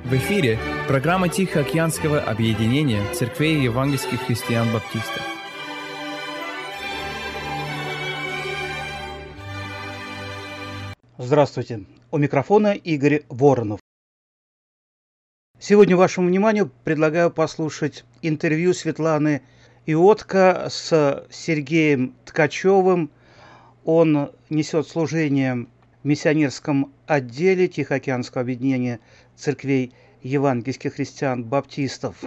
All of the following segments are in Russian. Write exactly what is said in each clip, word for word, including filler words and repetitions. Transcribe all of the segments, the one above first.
В эфире программа Тихоокеанского объединения церквей евангельских христиан-баптистов. Здравствуйте, у микрофона Игорь Воронов. Сегодня вашему вниманию предлагаю послушать интервью Светланы Иотко с Сергеем Ткачевым. Он несет служение в миссионерском отделе Тихоокеанского объединения церквей евангельских христиан-баптистов.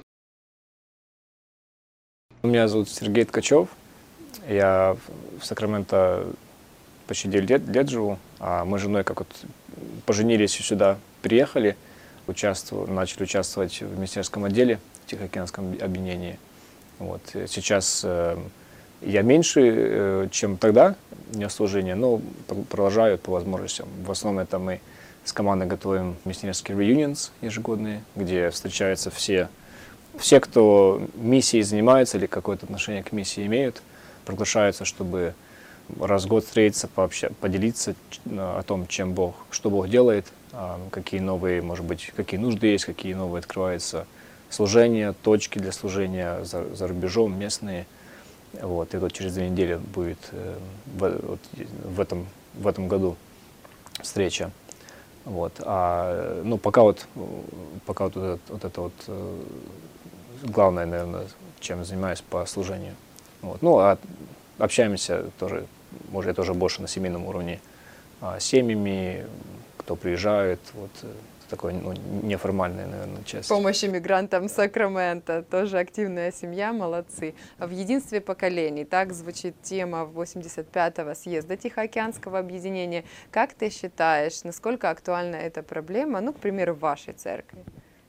Меня зовут Сергей Ткачев. Я в Сакраменто почти девять лет, лет живу. А мы с женой как вот поженились и сюда приехали, участвовали, начали участвовать в миссионерском отделе в Тихоокеанском объединении. Вот. Сейчас э, я меньше, э, чем тогда, не служение, но продолжаю по возможностям. В основном это мы с командой готовим миссионерские reunions ежегодные, где встречаются все, все, кто миссией занимается или какое-то отношение к миссии имеют, приглашаются, чтобы раз в год встретиться, пообщаться, поделиться о том, чем Бог, что Бог делает, какие новые, может быть, какие нужды есть, какие новые открываются служения, точки для служения за, за рубежом, местные. Вот, и вот через две недели будет в, вот, в, этом, в этом году встреча. Вот. А, ну, пока вот, пока вот, это, вот это вот главное, наверное, чем занимаюсь по служению. Вот. Ну, а общаемся тоже, может, я тоже больше на семейном уровне а, с семьями, кто приезжает, вот такой, ну, неформальная, наверное, часть. Помощь иммигрантам Сакрамента, тоже активная семья, молодцы. В единстве поколений, так звучит тема восемьдесят пятого съезда Тихоокеанского объединения. Как ты считаешь, насколько актуальна эта проблема, ну, к примеру, в вашей церкви?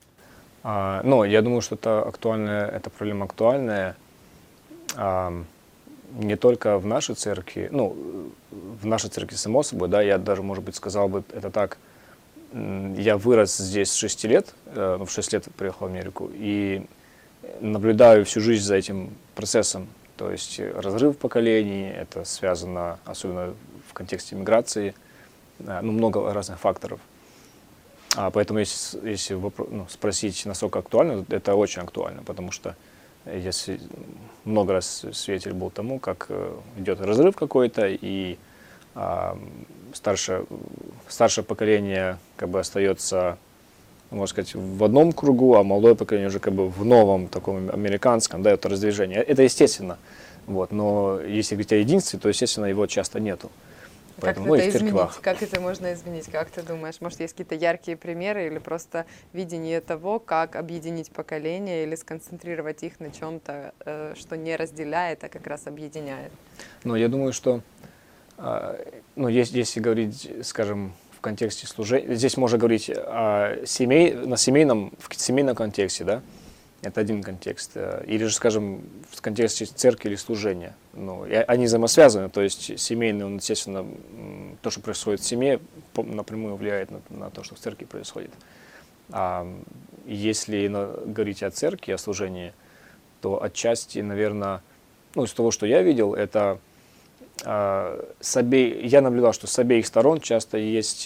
А, ну, я думаю, что это актуальная, эта проблема актуальная а, не только в нашей церкви, ну, в нашей церкви, само собой, да, я даже, может быть, сказал бы это так. Я вырос здесь с шести лет, в шесть лет приехал в Америку, и наблюдаю всю жизнь за этим процессом. То есть разрыв поколений, это связано, особенно в контексте миграции, ну, много разных факторов. А поэтому, если, если ну, спросить, насколько актуально, это очень актуально, потому что если много раз свидетель был тому, как идет разрыв какой-то, и а, старшее, старшее поколение как бы остается, можно сказать, в одном кругу, а молодое поколение уже как бы в новом таком американском, да, это раздвижение. Это естественно. Вот, но если говорить о единстве, то, естественно, его часто нету. Поэтому, как ну, это изменить? Как это можно изменить? Как ты думаешь? Может, есть какие-то яркие примеры или просто видение того, как объединить поколения или сконцентрировать их на чем-то, что не разделяет, а как раз объединяет? Ну, я думаю, что ну, если, если говорить, скажем, в контексте служения, здесь можно говорить о семей, на семейном, в семейном контексте, да, это один контекст. Или же, скажем, в контексте церкви или служения. Ну, они взаимосвязаны, то есть семейный, он, естественно, то, что происходит в семье, напрямую влияет на, на то, что в церкви происходит. А если на, говорить о церкви, о служении, то отчасти, наверное, ну, из того, что я видел, это С обе... я наблюдал, что с обеих сторон часто есть,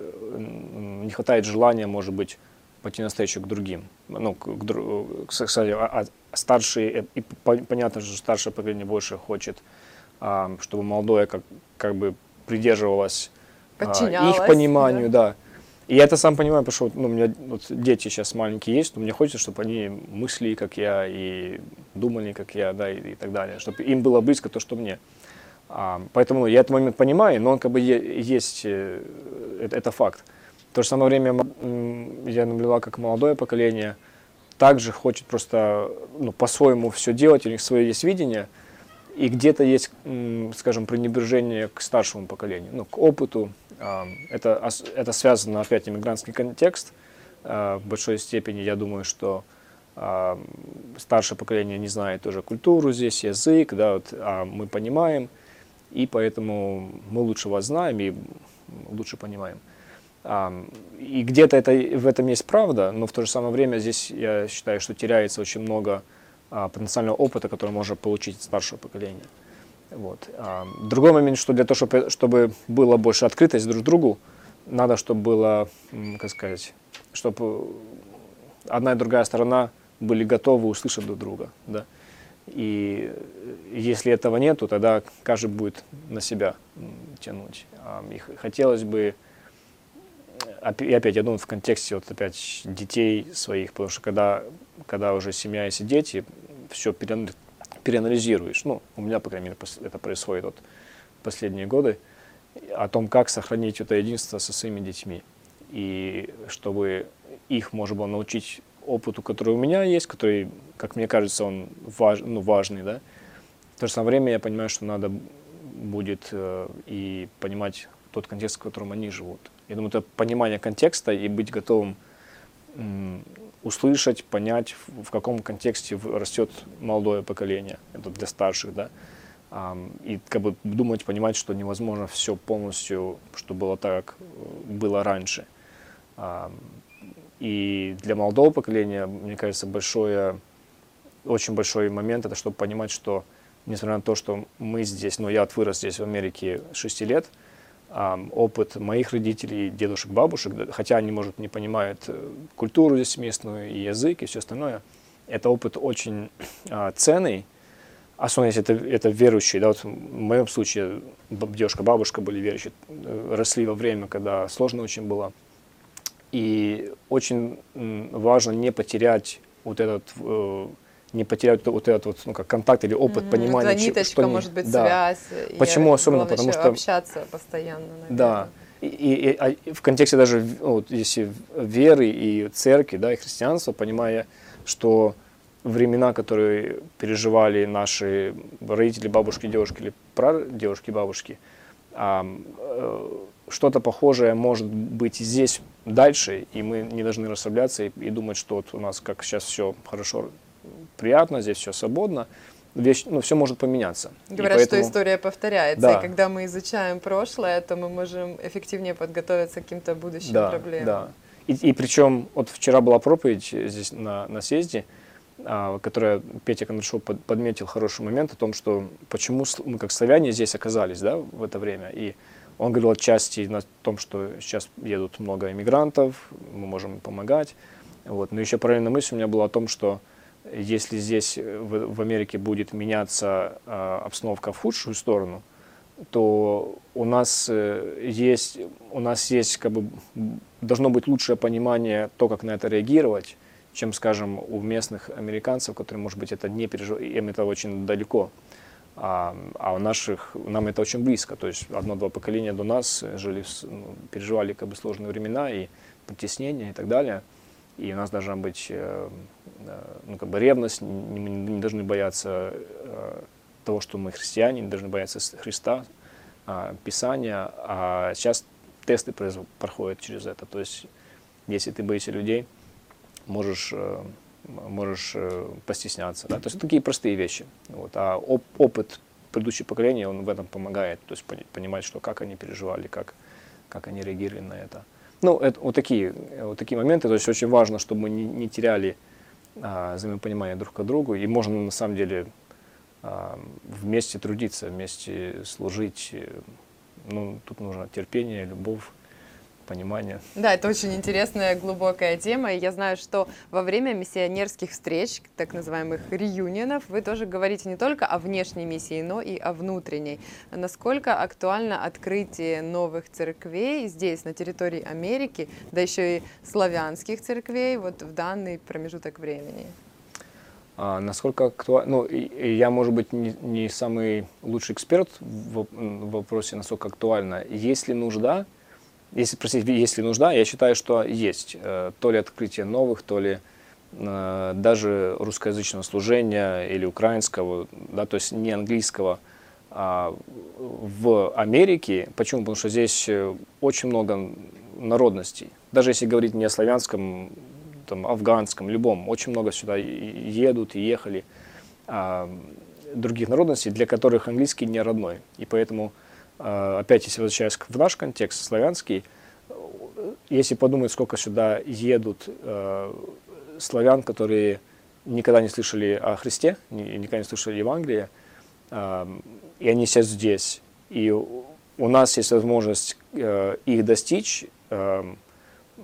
не хватает желания, может быть, пойти навстречу к другим. Ну, к, к, кстати, а старшие, и понятно, что старшее поколение больше хочет, чтобы молодое как, как бы придерживалось их пониманию, да. да. И я это сам понимаю, потому что ну, у меня вот, дети сейчас маленькие есть, но мне хочется, чтобы они мыслили, как я, и думали, как я, да, и, и так далее, чтобы им было близко то, что мне. А, поэтому ну, я этот момент понимаю, но он как бы е- есть, э, это, это факт. В то же самое время м- я наблюдал, как молодое поколение также хочет просто ну, по-своему все делать, у них свое есть видение, и где-то есть, м- скажем, пренебрежение к старшему поколению, ну, к опыту. А, это, это связано, опять, иммигрантский контекст. А, в большой степени, я думаю, что а, старшее поколение не знает тоже культуру здесь, язык, да, вот, а мы понимаем. И поэтому мы лучше вас знаем и лучше понимаем. И где-то это, в этом есть правда, но в то же самое время здесь я считаю, что теряется очень много потенциального опыта, который можно получить от старшего поколения. Вот. Другой момент, что для того, чтобы, чтобы была больше открытость друг к другу, надо, чтобы было, как сказать, чтобы одна и другая сторона были готовы услышать друг друга, да. И если этого нету, тогда каждый будет на себя тянуть. И хотелось бы, и опять, я думаю, в контексте вот опять детей своих, потому что когда, когда уже семья, если дети, все переанализируешь. Ну, у меня, по крайней мере, это происходит вот последние годы, о том, как сохранить это единство со своими детьми. И чтобы их можно было научить опыту, который у меня есть, который, как мне кажется, он важ, ну, важный, да. В то же самое время я понимаю, что надо будет э, и понимать тот контекст, в котором они живут. Я думаю, это понимание контекста и быть готовым м, услышать, понять, в, в каком контексте растет молодое поколение, это для старших, да. А, и как бы думать, понимать, что невозможно все полностью, что было так, было раньше. А, И для молодого поколения, мне кажется, большое, очень большой момент, это чтобы понимать, что, несмотря на то, что мы здесь, ну, я вырос здесь в Америке шести лет, опыт моих родителей, дедушек, бабушек, хотя они, может, не понимают культуру здесь местную, и язык, и все остальное, это опыт очень а, ценный, особенно если это, это верующие. Да, вот в моем случае дедушка, бабушка были верующие, росли во время, когда сложно очень было. И очень важно не потерять вот этот, не потерять вот этот вот, ну, как контакт или опыт mm-hmm. понимания. Это ниточка, что может быть, да. связь. Почему особенно? Потому что общаться постоянно, наверное. Да. И, и, и в контексте даже вот, если веры и церкви, да, и христианства, понимая, что времена, которые переживали наши родители, бабушки, девушки или прадедушки, бабушки, а, что-то похожее может быть и здесь дальше, и мы не должны расслабляться и, и думать, что вот у нас как сейчас все хорошо, приятно, здесь все свободно. Вещь, ну, все может поменяться. Говорят, поэтому... что история повторяется, да. и когда мы изучаем прошлое, то мы можем эффективнее подготовиться к каким-то будущим да, проблемам. Да. И, и причем, вот вчера была проповедь здесь на, на съезде, а, которая Петя Кондрашов под, подметил хороший момент о том, что почему мы как славяне здесь оказались, да, в это время. И он говорил отчасти на том, что сейчас едут много иммигрантов, мы можем им помогать. Вот. Но еще параллельная мысль у меня была о том, что если здесь в, в Америке будет меняться э, обстановка в худшую сторону, то у нас э, есть, у нас есть как бы, должно быть лучшее понимание то, как на это реагировать, чем, скажем, у местных американцев, которые, может быть, это не переживают, им это очень далеко. А, а у наших, нам это очень близко. То есть одно-два поколения до нас жили, ну, переживали как бы сложные времена и притеснения и так далее. И у нас должна быть э, ну, как бы ревность, мы не, не должны бояться э, того, что мы христиане, не должны бояться Христа, э, Писания. А сейчас тесты проходят через это. То есть если ты боишься людей, можешь, э, можешь э, постесняться. Да? То есть такие простые вещи. Вот. А оп опыт предыдущих поколений, он в этом помогает. То есть понимать, что, как они переживали, как, как они реагировали на это. Ну, это вот такие, вот такие моменты, то есть очень важно, чтобы мы не, не теряли а, взаимопонимание друг к другу, и можно на самом деле а, вместе трудиться, вместе служить. Ну, тут нужно терпение, любовь, понимание. Да, это очень интересная, глубокая тема, и я знаю, что во время миссионерских встреч, так называемых реюнионов, вы тоже говорите не только о внешней миссии, но и о внутренней. Насколько актуально открытие новых церквей здесь, на территории Америки, да еще и славянских церквей, вот в данный промежуток времени? А, насколько актуально? Ну, и, и я, может быть, не, не самый лучший эксперт в, в вопросе, насколько актуально. Есть ли нужда? Если спросить, есть ли нужда, я считаю, что есть. То ли открытие новых, то ли э, даже русскоязычного служения или украинского, да, то есть не английского, а в Америке. Почему? Потому что здесь очень много народностей. Даже если говорить не о славянском, там, афганском, любом, очень много сюда едут и ехали а, других народностей, для которых английский не родной. И поэтому опять, если возвращаясь в наш контекст, славянский, если подумать, сколько сюда едут э, славян, которые никогда не слышали о Христе, никогда не слышали Евангелия, э, и они сейчас здесь, и у нас есть возможность э, их достичь, э,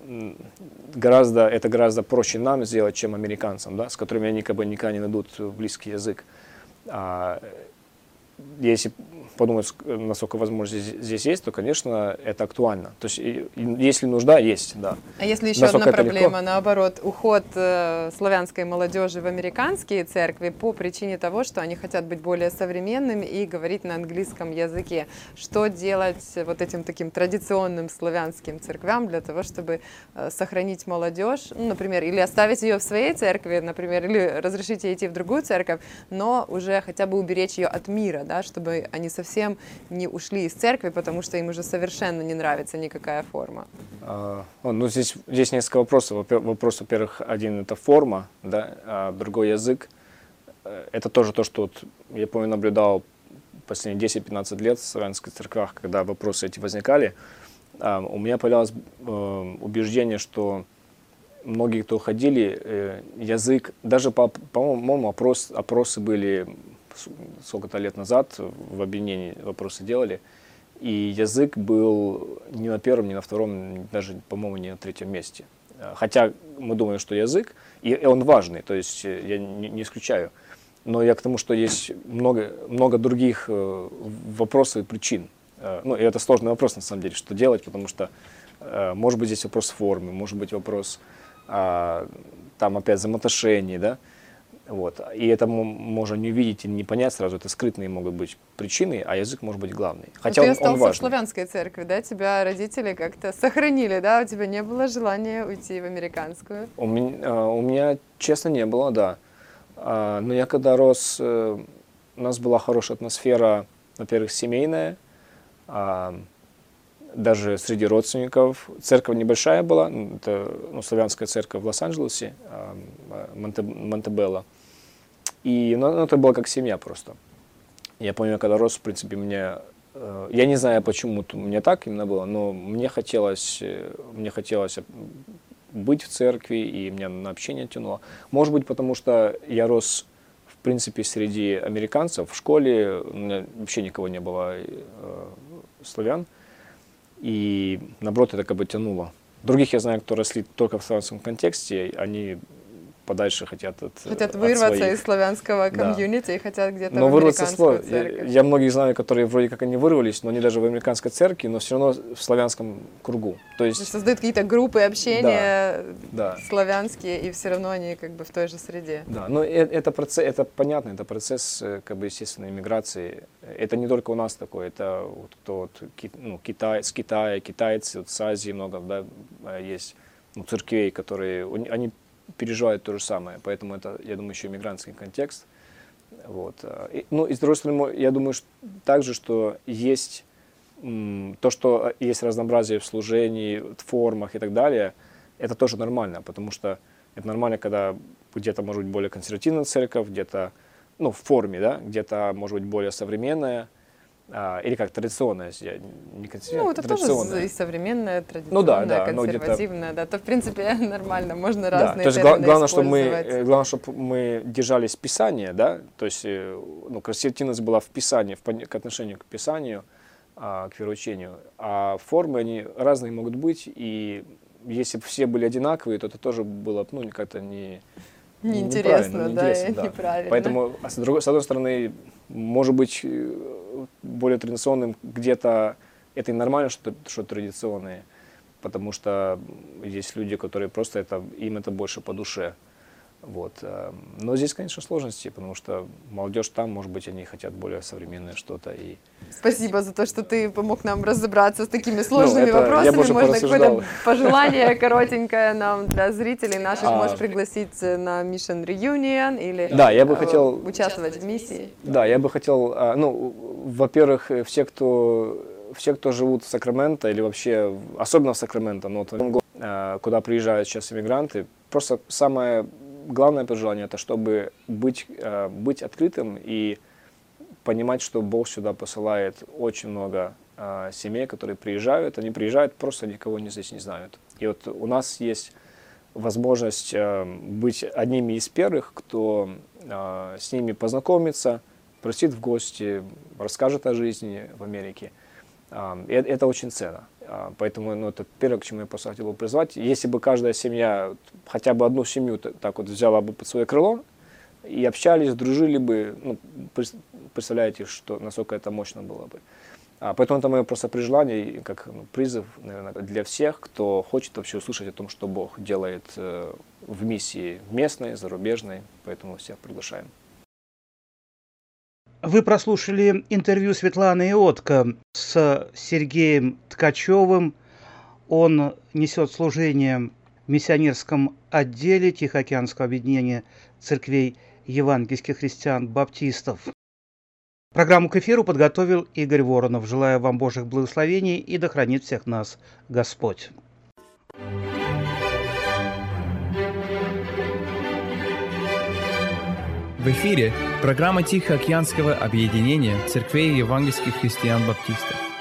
гораздо, это гораздо проще нам сделать, чем американцам, да, с которыми они как бы никогда не найдут близкий язык. А, если подумать, насколько возможность здесь есть, то, конечно, это актуально. То есть, если нужда, есть, да. А если еще Насколько одна проблема, легко? наоборот, уход э, славянской молодежи в американские церкви по причине того, что они хотят быть более современными и говорить на английском языке. Что делать вот этим таким традиционным славянским церквям для того, чтобы э, сохранить молодежь, ну, например, или оставить ее в своей церкви, например, или разрешить ей идти в другую церковь, но уже хотя бы уберечь ее от мира, да, чтобы они совсем не ушли из церкви, потому что им уже совершенно не нравится никакая форма. А, ну, здесь, здесь несколько вопросов. Вопрос, во-первых, один это форма, да, а другой язык. Это тоже то, что вот, я помню, наблюдал последние десять-пятнадцать лет в славянских церквях, когда вопросы эти возникали. А, у меня появилось э, убеждение, что многие, кто ходили, э, язык, даже, по, по-моему, опрос, опросы были сколько-то лет назад, в объединении вопросы делали, и язык был не на первом, не на втором, даже, по-моему, не на третьем месте. Хотя мы думаем, что язык, и он важный, то есть я не, не исключаю, но я к тому, что есть много, много других вопросов и причин. Ну, и это сложный вопрос, на самом деле, что делать, потому что, может быть, здесь вопрос формы, может быть, вопрос, там, опять, взаимоотношений, да. Вот. И это можно не увидеть и не понять сразу, это скрытные могут быть причины, а язык может быть главный. Хотя ты он, остался он важный. в славянской церкви, да? Тебя родители как-то сохранили, да? У тебя не было желания уйти в американскую? У меня, у меня честно, не было, да. Но я когда рос, у нас была хорошая атмосфера, во-первых, семейная, даже среди родственников. Церковь небольшая была, это ну, славянская церковь в Лос-Анджелесе, Монтебелло. И ну, это было как семья просто. Я помню, когда рос, в принципе, мне... Э, я не знаю, почему мне так именно было, но мне хотелось, мне хотелось быть в церкви, и меня на общение тянуло. Может быть, потому что я рос, в принципе, среди американцев. В школе у меня вообще никого не было э, славян. И, наоборот, это как бы тянуло. Других я знаю, кто росли только в славянском контексте, они подальше хотят от Хотят от вырваться своих. из славянского комьюнити, да. И хотят где-то но в американскую церковь. Я, я многих знаю, которые вроде как они вырвались, но они даже в американской церкви, но все равно в славянском кругу. То есть, создают какие-то группы общения да, славянские, и все равно они как бы в той же среде. Да, но это, это, процесс, это понятно, это процесс как бы естественной иммиграции. Это не только у нас такое, это вот, кто вот, ну, Китай, с Китая, китайцы, вот, с Азии много, да, есть ну, церквей, которые, они переживают то же самое, поэтому это, я думаю, еще иммигрантский контекст. Вот. И, ну, и с другой стороны, я думаю что, также, что есть м, то, что есть разнообразие в служении, в формах и так далее, это тоже нормально, потому что это нормально, когда где-то может быть более консервативная церковь, где-то, ну, в форме, да, где-то может быть более современная, а, или как традиционная, не ну, это тоже и современная, традиционная, ну, да, да, консервативная, да, то, в принципе, нормально, можно разные да, то есть термины главное, чтобы мы, главное, чтобы мы держались Писания, да, то есть, ну, консервативность была в Писании, в, к отношению к Писанию, а, к вероучению, а формы, они разные могут быть, и если бы все были одинаковые, то это тоже было, ну, как-то не... Неинтересно, не да, и да. неправильно. Поэтому, с, другой, с одной стороны, может быть, более традиционным где-то это и нормально, что, что традиционные, потому что есть люди, которые просто это, им это больше по душе. Вот. Но здесь, конечно, сложности, потому что молодежь там, может быть, они хотят более современное что-то. И... Спасибо за то, что ты помог нам разобраться с такими сложными ну, вопросами. Можно какое-то пожелание коротенькое нам для зрителей наших а... можешь пригласить на Mission Reunion или да, я бы хотел... участвовать в миссии. Да, я бы хотел, ну, во-первых, все, кто, все, кто живут в Сакраменто или вообще, особенно в Сакраменто, но вот, куда приезжают сейчас иммигранты, просто самое главное пожелание, это чтобы быть, быть открытым и понимать, что Бог сюда посылает очень много семей, которые приезжают. Они приезжают, просто никого здесь не знают. И вот у нас есть возможность быть одними из первых, кто с ними познакомится, пригласит в гости, расскажет о жизни в Америке. Это очень ценно. Поэтому ну, это первое, к чему я просто хотел бы призвать. Если бы каждая семья, хотя бы одну семью так вот взяла бы под свое крыло и общались, дружили бы, ну, представляете, что, насколько это мощно было бы. Поэтому это мое просто прижелание, как ну, призыв, наверное, для всех, кто хочет вообще услышать о том, что Бог делает в миссии местной, зарубежной. Поэтому всех приглашаем. Вы прослушали интервью Светланы Иотко с Сергеем Ткачевым. Он несет служение в миссионерском отделе Тихоокеанского объединения церквей евангельских христиан-баптистов. Программу к эфиру подготовил Игорь Воронов. Желаю вам Божьих благословений и да хранит всех нас Господь. В эфире программа Тихоокеанского объединения церквей евангельских христиан-баптистов.